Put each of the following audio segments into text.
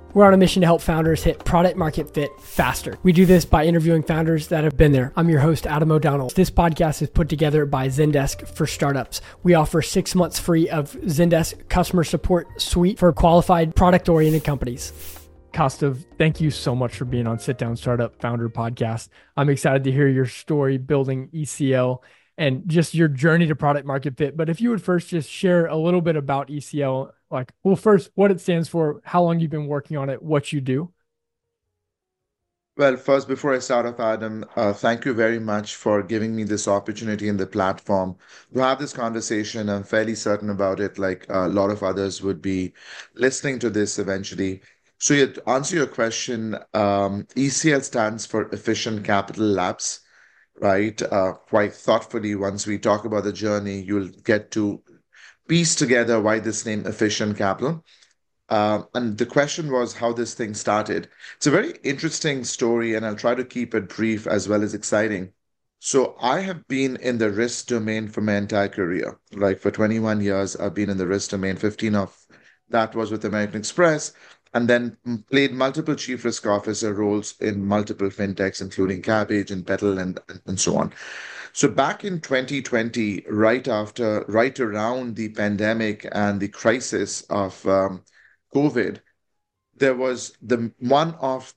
We're on a mission to help founders hit product market fit faster. We do this by interviewing founders that have been there. I'm your host, Adam O'Donnell. This podcast is put together by Zendesk for startups. We offer 6 months free of Zendesk customer support suite for qualified product-oriented companies. Kostov, thank you so much for being on Sit Down Startup Founder Podcast. I'm excited to hear your story building ECL and just your journey to product market fit. But if you would first just share a little bit about ECL, first, what it stands for, how long you've been working on it, what you do. Well, first, before I start off, Adam, thank you very much for giving me this opportunity and the platform to have this conversation. I'm fairly certain about it, like a lot of others would be listening to this eventually. So to answer your question, ECL stands for Efficient Capital Labs, right? Quite thoughtfully, once we talk about the journey, you'll get to piece together why this name Efficient Capital. And the question was how this thing started. It's a very interesting story, and I'll try to keep it brief as well as exciting. So I have been in the risk domain for my entire career. Like for 21 years, I've been in the risk domain. 15 of that was with American Express, and then played multiple chief risk officer roles in multiple fintechs, including Cabbage and Petal and so on. So back in 2020, right around the pandemic and the crisis of COVID, there was one of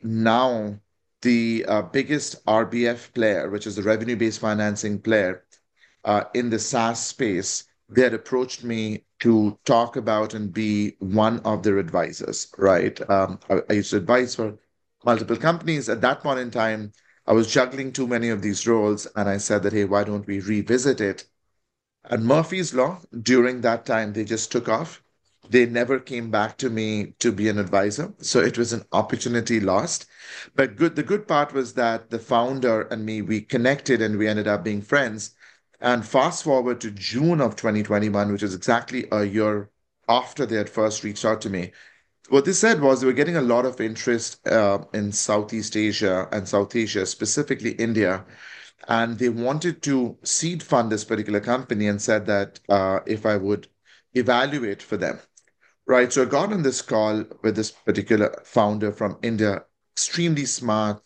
the biggest RBF player, which is the revenue-based financing player in the SaaS space. They had approached me to talk about and be one of their advisors, right? I used to advise for multiple companies. At that point in time, I was juggling too many of these roles, and I said that, hey, why don't we revisit it? And Murphy's Law, during that time, they just took off. They never came back to me to be an advisor. So it was an opportunity lost. But the good part was that the founder and me, we connected and we ended up being friends. And fast forward to June of 2021, which is exactly a year after they had first reached out to me. What they said was they were getting a lot of interest in Southeast Asia and South Asia, specifically India. And they wanted to seed fund this particular company and said that if I would evaluate for them. Right. So I got on this call with this particular founder from India, extremely smart,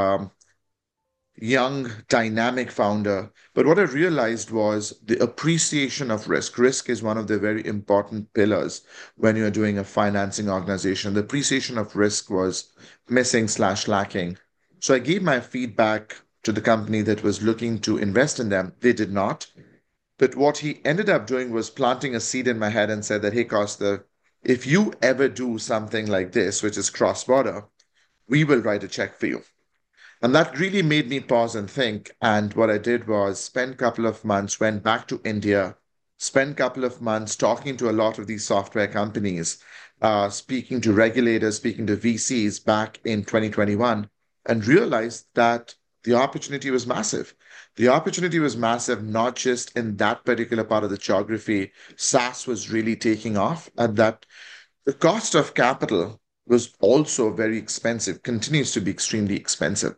young, dynamic founder. But what I realized was the appreciation of risk. Risk is one of the very important pillars when you're doing a financing organization. The appreciation of risk was missing/lacking. So I gave my feedback to the company that was looking to invest in them. They did not. But what he ended up doing was planting a seed in my head and said that, hey, Costa, if you ever do something like this, which is cross-border, we will write a check for you. And that really made me pause and think. And what I did was spend a couple of months, went back to India, spent a couple of months talking to a lot of these software companies, speaking to regulators, speaking to VCs back in 2021, and realized that the opportunity was massive. The opportunity was massive, not just in that particular part of the geography. SaaS was really taking off, and that the cost of capital was also very expensive, continues to be extremely expensive.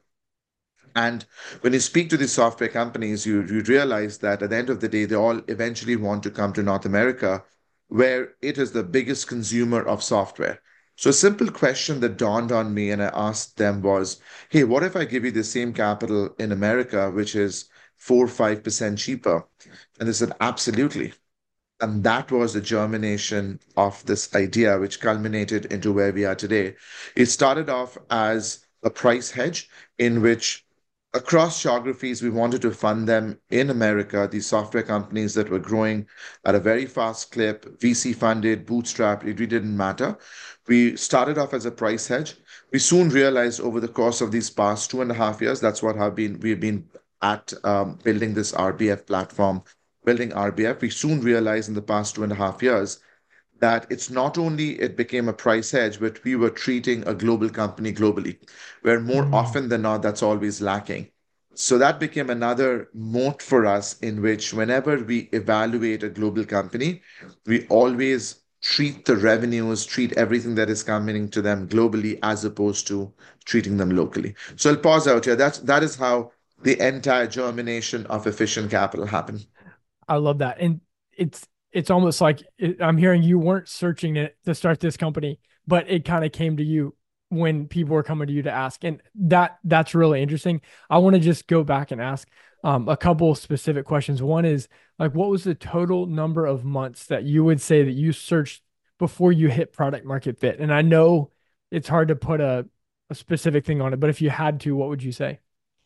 And when you speak to these software companies, you realize that at the end of the day, they all eventually want to come to North America, where it is the biggest consumer of software. So a simple question that dawned on me and I asked them was, hey, what if I give you the same capital in America, which is 4 or 5% cheaper? And they said, absolutely. And that was the germination of this idea, which culminated into where we are today. It started off as a price hedge in which across geographies, we wanted to fund them in America, these software companies that were growing at a very fast clip, VC funded, bootstrapped, it really didn't matter. We started off as a price hedge. We soon realized over the course of these past 2.5 years, that's what we've been at building this RBF platform, building RBF. We soon realized in the past 2.5 years that it's not only it became a price hedge, but we were treating a global company globally, where more often than not, that's always lacking. So that became another moat for us in which whenever we evaluate a global company, we always treat the revenues, treat everything that is coming to them globally as opposed to treating them locally. So I'll pause out here. That is how the entire germination of Efficient Capital happened. I love that. And it's almost like I'm hearing you weren't searching to start this company but it kind of came to you when people were coming to you to ask. And that's really interesting. I want to just go back and ask a couple specific questions. One is like, what was the total number of months that you would say that you searched before you hit product market fit? And I know it's hard to put a specific thing on it, but if you had to, what would you say?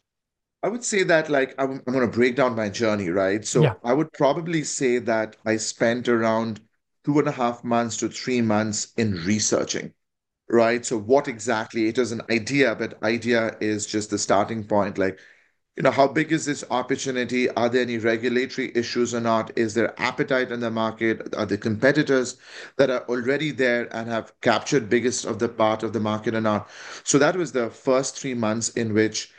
I would say that like I'm going to break down my journey, right? Yeah. So I would probably say that I spent around 2.5 months to 3 months in researching, right? So what exactly? It is an idea, but idea is just the starting point. Like, how big is this opportunity? Are there any regulatory issues or not? Is there appetite in the market? Are the competitors that are already there and have captured biggest of the part of the market or not? So that was the first 3 months in which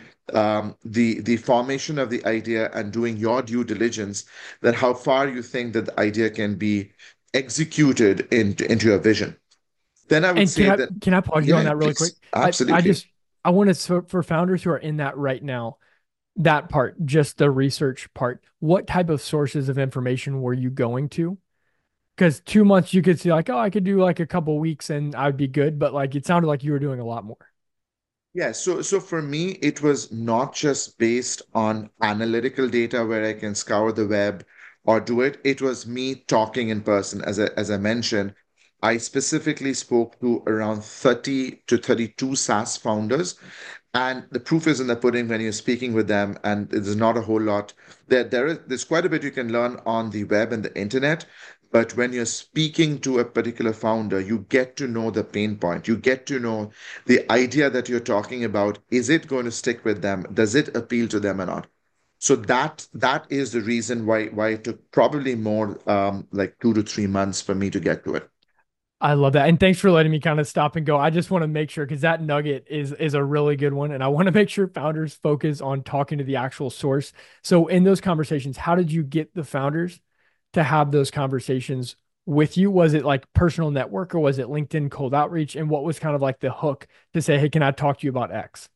the formation of the idea and doing your due diligence, that how far you think that the idea can be executed into your vision. Then I would And say that, can I pause you on yeah, that really quick? please, I absolutely. just I want to for founders who are in that right now, that part, just the research part, what type of sources of information were you going to? Because 2 months you could see like, oh, I could do like a couple weeks and I'd be good, but like it sounded like you were doing a lot more. Yeah, so for me, it was not just based on analytical data where I can scour the web or do it. It was me talking in person. As I mentioned, I specifically spoke to around 30 to 32 SaaS founders. And the proof is in the pudding when you're speaking with them, and there's not a whole lot. There's quite a bit you can learn on the web and the internet, but when you're speaking to a particular founder, you get to know the pain point. You get to know the idea that you're talking about. Is it going to stick with them? Does it appeal to them or not? So that is the reason why it took probably more like 2 to 3 months for me to get to it. I love that. And thanks for letting me kind of stop and go. I just want to make sure because that nugget is a really good one. And I want to make sure founders focus on talking to the actual source. So in those conversations, how did you get the founders to have those conversations with you? Was it like personal network or was it LinkedIn cold outreach? And what was kind of like the hook to say, hey, can I talk to you about X?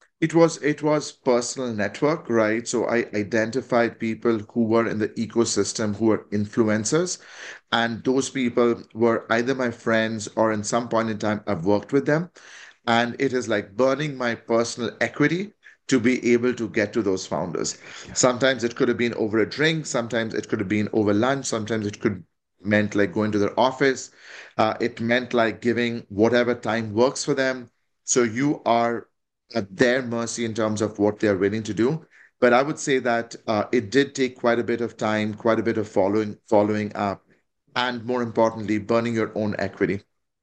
It was personal network, right? So I identified people who were in the ecosystem who were influencers, and those people were either my friends or in some point in time I've worked with them. And it is like burning my personal equity to be able to get to those founders. Yeah. Sometimes it could have been over a drink, sometimes it could have been over lunch, sometimes it could meant like going to their office. It meant like giving whatever time works for them. So you are at their mercy in terms of what they're willing to do. But I would say that it did take quite a bit of time, quite a bit of following up, and more importantly, burning your own equity.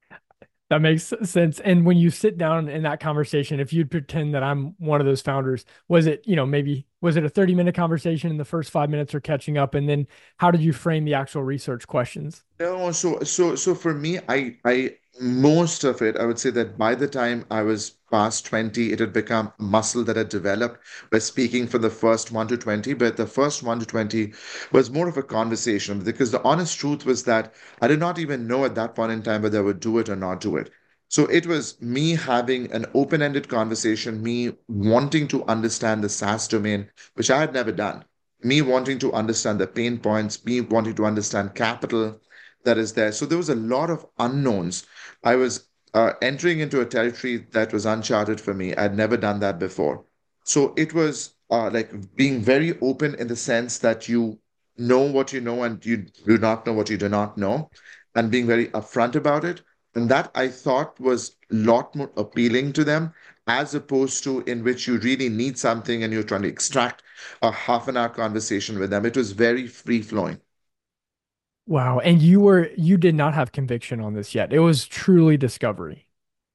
That makes sense. And when you sit down in that conversation, if you'd pretend that I'm one of those founders, was it, maybe was it a 30-minute conversation and the first 5 minutes are catching up? And then how did you frame the actual research questions? No, so for me, I most of it, I would say that by the time I was past 20, it had become muscle that had developed by speaking for the first 1 to 20. But the first 1 to 20 was more of a conversation because the honest truth was that I did not even know at that point in time whether I would do it or not do it. So it was me having an open-ended conversation, me wanting to understand the SaaS domain, which I had never done, me wanting to understand the pain points, me wanting to understand capital that is there. So there was a lot of unknowns. I was entering into a territory that was uncharted for me. I'd never done that before. So it was like being very open in the sense that you know what you know and you do not know what you do not know, and being very upfront about it. And that I thought was a lot more appealing to them, as opposed to in which you really need something and you're trying to extract a half an hour conversation with them. It was very free flowing. Wow. And you did not have conviction on this yet. It was truly discovery.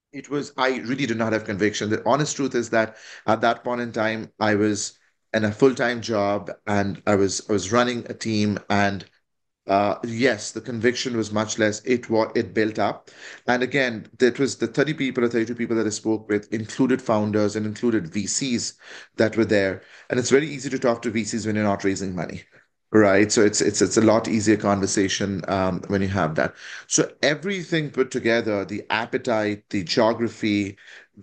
I really did not have conviction. The honest truth is that at that point in time, I was in a full-time job and I was running a team, and yes, the conviction was much less. It built up. And again, that was the 30 people or 32 people that I spoke with included founders and included VCs that were there. And it's very easy to talk to VCs when you're not raising money. Right. So it's a lot easier conversation when you have that. So everything put together, the appetite, the geography,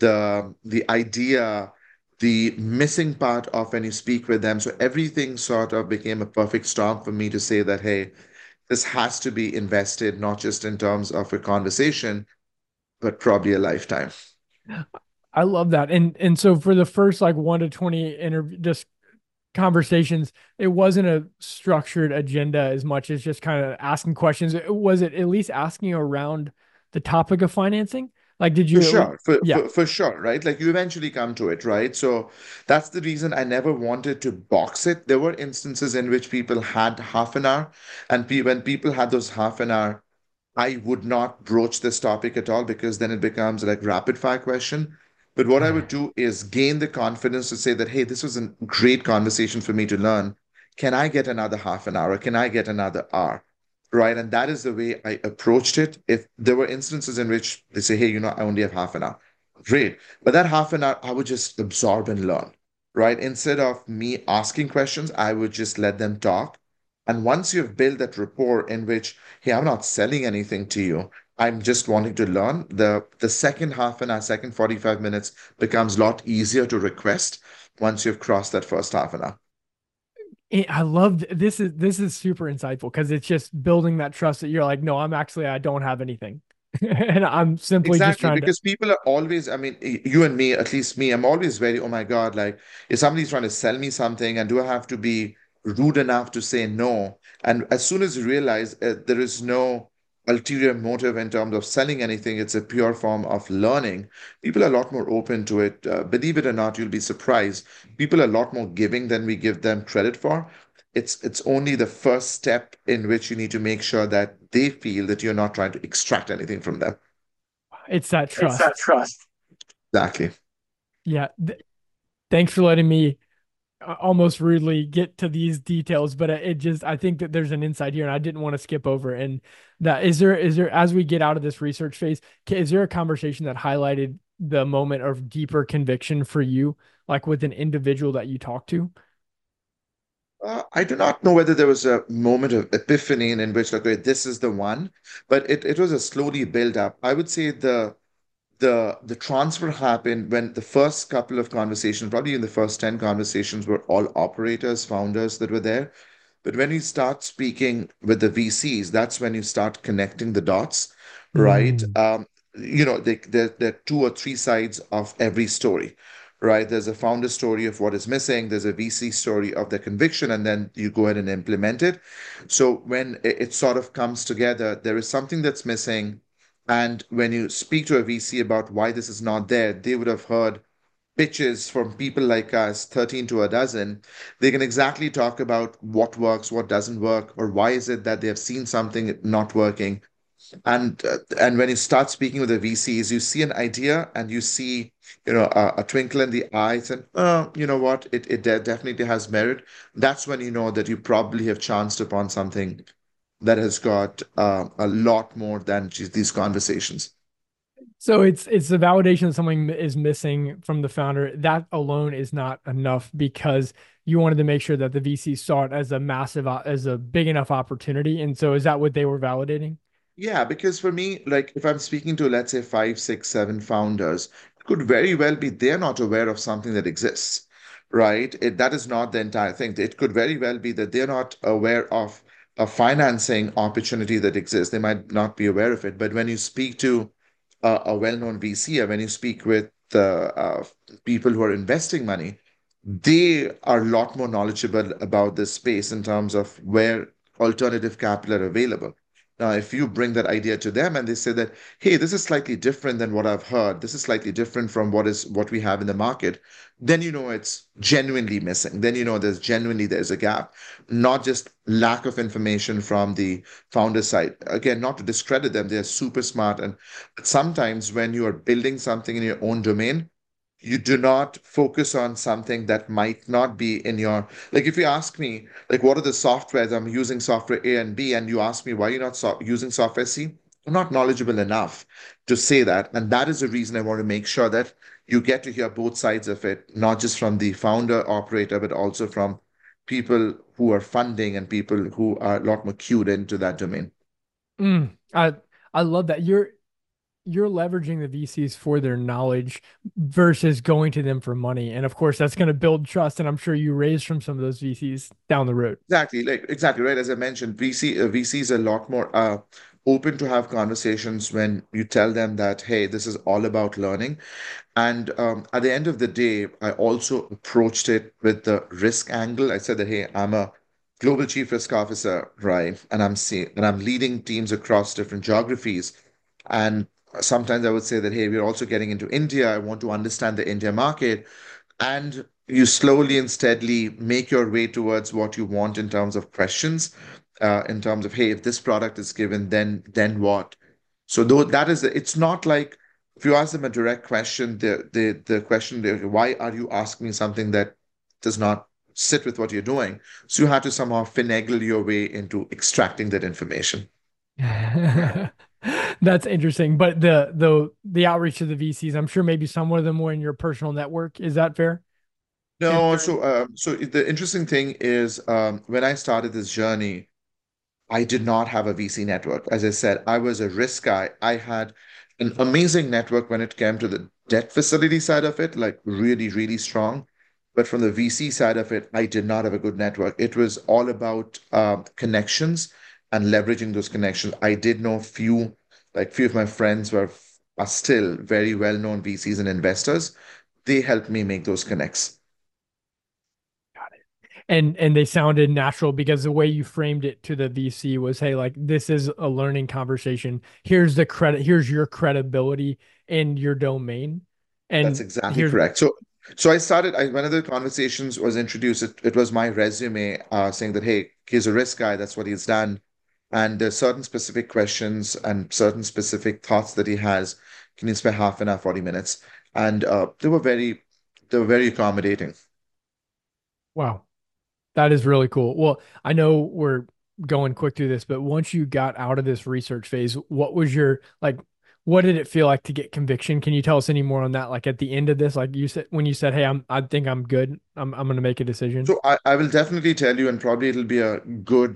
the idea, the missing part of when you speak with them. So everything sort of became a perfect storm for me to say that, hey, this has to be invested, not just in terms of a conversation, but probably a lifetime. I love that. And so for the first like 1 to 20 interview just conversations, it wasn't a structured agenda as much as just kind of asking questions. Was it at least asking around the topic of financing? Like, did For you at least, sure, for, yeah. for for sure, right? Like you eventually come to it, right? So that's the reason I never wanted to box it. There were instances in which people had half an hour, and when people had those half an hour, I would not broach this topic at all because then it becomes like rapid fire question. But what I would do is gain the confidence to say that, hey, this was a great conversation for me to learn. Can I get another half an hour? Or can I get another hour? Right. And that is the way I approached it. If there were instances in which they say, hey, I only have half an hour. Great. But that half an hour, I would just absorb and learn. Right. Instead of me asking questions, I would just let them talk. And once you've built that rapport in which, hey, I'm not selling anything to you. I'm just wanting to learn. The second half an hour, second 45 minutes becomes a lot easier to request once you've crossed that first half an hour. I loved this is super insightful because it's just building that trust that you're like, no, I don't have anything. And I'm simply just Exactly, trying to because people are always, I mean, you and me, at least me, I'm always very, oh my God, like if somebody's trying to sell me something and do I have to be rude enough to say no? And as soon as you realize there is no ulterior motive in terms of selling anything, it's a pure form of learning, people are a lot more open to it. Believe it or not, you'll be surprised. People are a lot more giving than we give them credit for. It's only the first step in which you need to make sure that they feel that you're not trying to extract anything from them. it's that It's that trust. trust. Exactly. Yeah. Thanks for letting me almost rudely get to these details, but it just I think that there's an insight here, and I didn't want to skip over. And that is there as we get out of this research phase, is there a conversation that highlighted the moment of deeper conviction for you, like with an individual that you talked to? I do not know whether there was a moment of epiphany in which, like, okay, this is the one, but it was a slowly build up. I would say the transfer happened when the first couple of conversations, probably in the first 10 conversations, were all operators, founders that were there. But when you start speaking with the VCs, that's when you start connecting the dots, right? Mm. There are two or three sides of every story, right? There's a founder story of what is missing, there's a VC story of the conviction, and then you go ahead and implement it. So when it sort of comes together, there is something that's missing. And when you speak to a VC about why this is not there, they would have heard pitches from people like us, 13 to a dozen. They can exactly talk about what works, what doesn't work, or why is it that they have seen something not working. And when you start speaking with the VCs, you see an idea and you see, a twinkle in the eyes, and you know what, it definitely has merit. That's when you know that you probably have chanced upon something that has got a lot more than just these conversations. So it's the validation that something is missing from the founder. That alone is not enough because you wanted to make sure that the VC saw it as a as a big enough opportunity. And so is that what they were validating? Yeah, because for me, like if I'm speaking to, let's say, five, six, seven founders, it could very well be they're not aware of something that exists, right? That is not the entire thing. It could very well be that they're not aware of a financing opportunity that exists. They might not be aware of it. But when you speak to a well-known VC, or when you speak with people who are investing money, they are a lot more knowledgeable about this space in terms of where alternative capital are available. Now, if you bring that idea to them and they say that, hey, this is slightly different than what I've heard, this is slightly different from what we have in the market, then you know it's genuinely missing. Then you know there's a gap, not just lack of information from the founder side. Again, not to discredit them, they're super smart. And but sometimes when you are building something in your own domain, you do not focus on something that might not be in your, like if you ask me like what are the softwares I'm using, software A and B, and you ask me why you're not using software C, I'm not knowledgeable enough to say that. And that is the reason I want to make sure that you get to hear both sides of it, not just from the founder operator but also from people who are funding and people who are a lot more cued into that domain. Mm, I love that. You're leveraging the VCs for their knowledge versus going to them for money. And of course, that's going to build trust. And I'm sure you raised from some of those VCs down the road. Exactly, like exactly right. As I mentioned, VC is a lot more open to have conversations when you tell them that, hey, this is all about learning. And at the end of the day, I also approached it with the risk angle. I said that, hey, I'm a global chief risk officer, right? And I'm leading teams across different geographies. And sometimes I would say that, hey, we're also getting into India. I want to understand the India market. And you slowly and steadily make your way towards what you want in terms of questions, in terms of, hey, if this product is given, then what? So though that is, it's not like if you ask them a direct question, the question, why are you asking me something that does not sit with what you're doing? So you have to somehow finagle your way into extracting that information. That's interesting. But the outreach to the VCs, I'm sure maybe some of them were in your personal network. Is that fair? If No, they're in, so the interesting thing is, when I started this journey, I did not have a VC network. As I said, I was a risk guy. I had an amazing network when it came to the debt facility side of it, like really, really strong. But from the VC side of it, I did not have a good network. It was all about connections and leveraging those connections. I did know few of my friends are still very well-known VCs and investors. They helped me make those connects. and they sounded natural because the way you framed it to the VC was, hey, like this is a learning conversation. Here's the credit, here's your credibility in your domain. That's And exactly here's correct. So one of the conversations was introduced. It was my resume saying that, hey, he's a risk guy. That's what he's done. And there's certain specific questions and certain specific thoughts that he has. Can you spare half an hour, 40 minutes? And they were very accommodating. wow, that is really cool. Well, I know we're going quick through this, but once you got out of this research phase, what was your like what did it feel like to get conviction? Can you tell us any more on that? Like at the end of this, like you said when you said, hey, I think I'm good. I'm gonna make a decision. So I will definitely tell you, and probably it'll be a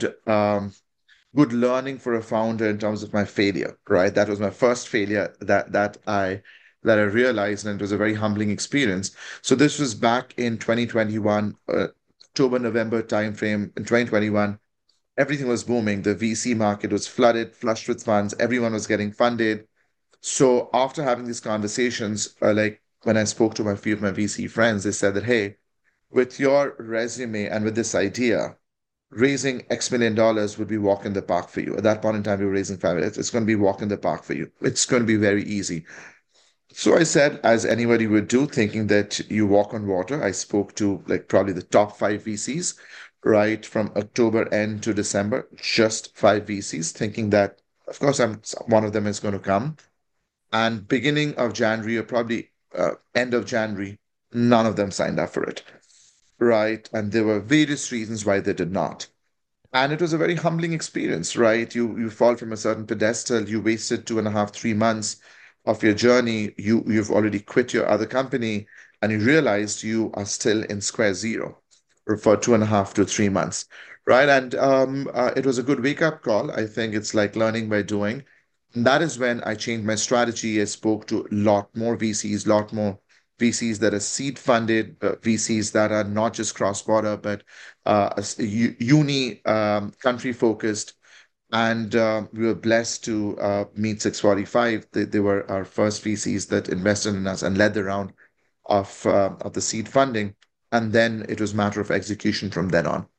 good learning for a founder in terms of my failure, right? That was my first failure that I realized, and it was a very humbling experience. So this was back in 2021, October, November timeframe in 2021. Everything was booming. The VC market was flooded, flushed with funds. Everyone was getting funded. So after having these conversations, like when I spoke to a few of my VC friends, they said that, hey, with your resume and with this idea, raising X million dollars would be walk in the park for you. At that point in time, we were raising 5 minutes. It's going to be walk in the park for you. It's going to be very easy. So I said, as anybody would do, thinking that you walk on water, I spoke to like probably the top five VCs, right, from October end to December, just five VCs, thinking that, of course, one of them is going to come. And beginning of January, or probably end of January, none of them signed up for it, right? And there were various reasons why they did not. And it was a very humbling experience, right? You fall from a certain pedestal, you wasted 2.5, 3 months of your journey, you've already quit your other company, and you realized you are still in square zero for 2.5 to 3 months, right? And it was a good wake-up call. I think it's like learning by doing. And that is when I changed my strategy. I spoke to a lot more VCs, lot more VCs that are seed funded, VCs that are not just cross-border, but uni country focused. And we were blessed to meet 645. They were our first VCs that invested in us and led the round of the seed funding. And then it was a matter of execution from then on.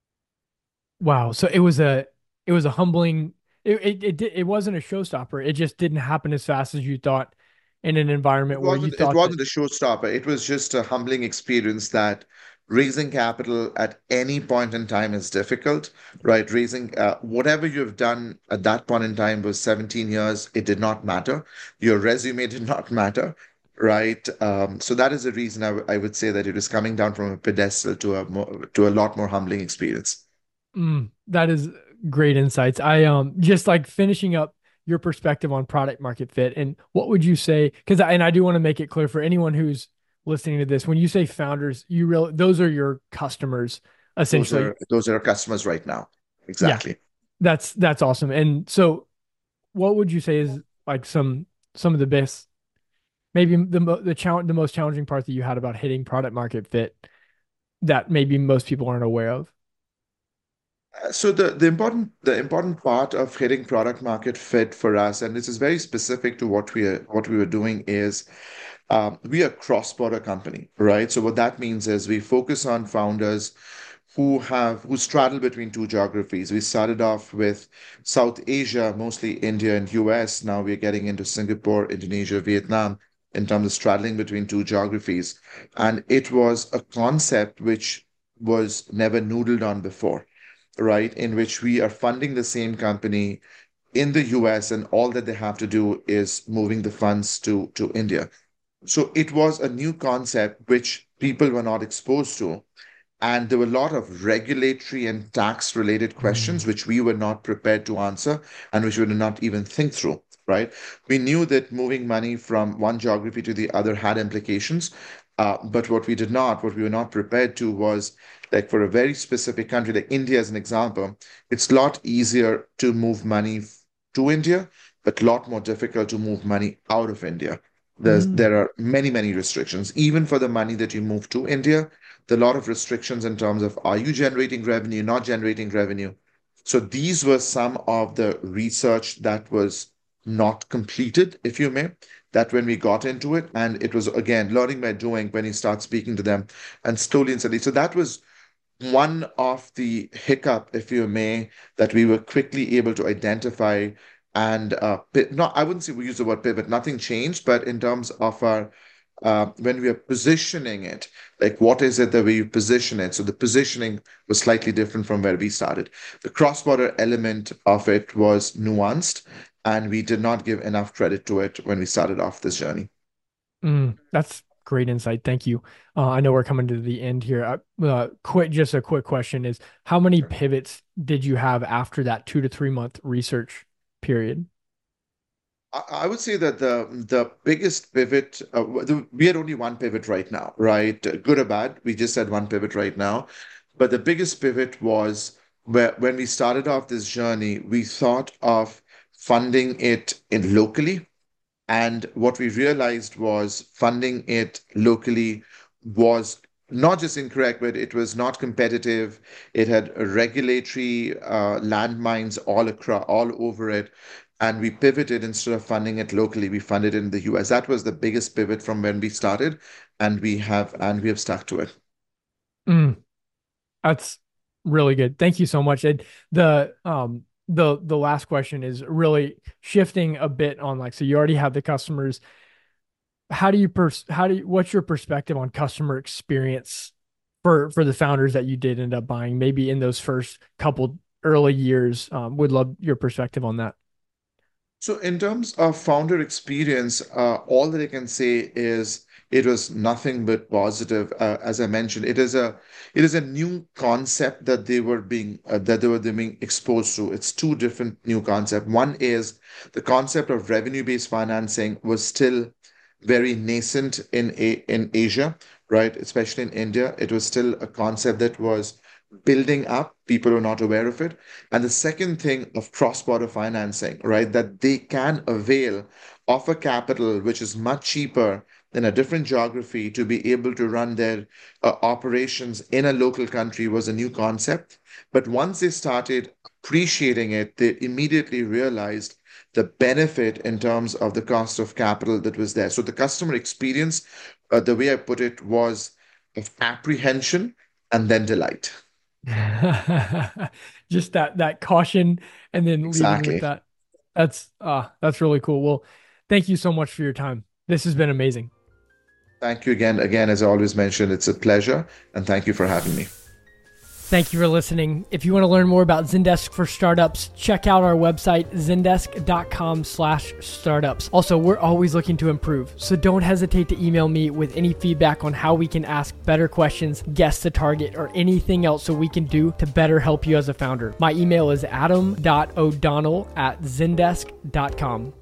Wow. So it was a humbling it wasn't a showstopper. It just didn't happen as fast as you thought in an environment where you It thought that wasn't a showstopper. It was just a humbling experience that raising capital at any point in time is difficult, right? Raising whatever you've done at that point in time was 17 years. It did not matter. Your resume did not matter, right? So that is the reason I would say that it was coming down from a pedestal to a lot more humbling experience. that is great insights. I just like finishing up your perspective on product market fit and what would you say because I do want to make it clear for anyone who's listening to this when you say founders you really those are your customers essentially. Those are our customers right now. Yeah, Exactly. that's awesome. And so what would you say is like some of the best maybe the most challenging part that you had about hitting product market fit that maybe most people aren't aware of? So the important part of hitting product market fit for us, and this is very specific to what we were doing, is we are a cross-border company, right? So what that means is we focus on founders who straddle between two geographies. We started off with South Asia, mostly India and US. Now we're getting into Singapore, Indonesia, Vietnam in terms of straddling between two geographies. And it was a concept which was never noodled on before, right? In which we are funding the same company in the US, and all that they have to do is moving the funds to India. So it was a new concept which people were not exposed to. And there were a lot of regulatory and tax related Mm. questions which we were not prepared to answer and which we did not even think through, right? We knew that moving money from one geography to the other had implications. But what we were not prepared to was, like, for a very specific country, like India as an example, it's a lot easier to move money to India, but a lot more difficult to move money out of India. Mm. There are many, many restrictions. Even for the money that you move to India, there are a lot of restrictions in terms of, are you generating revenue, not generating revenue. So these were some of the research that was not completed, if you may, that when we got into it, and it was again learning by doing when you start speaking to them and slowly and steadily. So that was one of the hiccup, if you may, that we were quickly able to identify. And not, I wouldn't say we use the word pivot, nothing changed, but in terms of our when we are positioning it, like what is it that we position it? So the positioning was slightly different from where we started. The cross-border element of it was nuanced, and we did not give enough credit to it when we started off this journey. That's great insight. Thank you. I know we're coming to the end here. Just a quick question is, how many pivots did you have after that 2 to 3 month research period? I would say that the biggest pivot, we had only one pivot right now, right? Good or bad, we just had one pivot right now. But the biggest pivot was where when we started off this journey, we thought of funding it in locally. And what we realized was funding it locally was not just incorrect, but it was not competitive. It had regulatory landmines all across, all over it. And we pivoted. Instead of funding it locally, we funded it in the US. That was the biggest pivot from when we started, and we have stuck to it. Mm, that's really good. Thank you so much. The last question is really shifting a bit on, like, so you already have the customers. What's your perspective on customer experience for the founders that you did end up buying, maybe in those first couple early years? Would love your perspective on that. So, in terms of founder experience, all that I can say is it was nothing but positive. As I mentioned, it is a new concept that they were being exposed to. It's two different new concepts. One is the concept of revenue-based financing was still very nascent in Asia, right? Especially in India, it was still a concept that was building up. People were not aware of it. And the second thing of cross-border financing, right, that they can avail of a capital which is much cheaper in a different geography to be able to run their operations in a local country was a new concept. But once they started appreciating it, they immediately realized the benefit in terms of the cost of capital that was there. So the customer experience, the way I put it, was of apprehension and then delight. Just that caution and then leading with Exactly. that. That's really cool. Well, thank you so much for your time. This has been amazing. Thank you again. Again, as I always mention, it's a pleasure, and thank you for having me. Thank you for listening. If you want to learn more about Zendesk for startups, check out our website, zendesk.com/startups. Also, we're always looking to improve, so don't hesitate to email me with any feedback on how we can ask better questions, guess the target, or anything else so we can do to better help you as a founder. My email is adam.o'donnell@zendesk.com.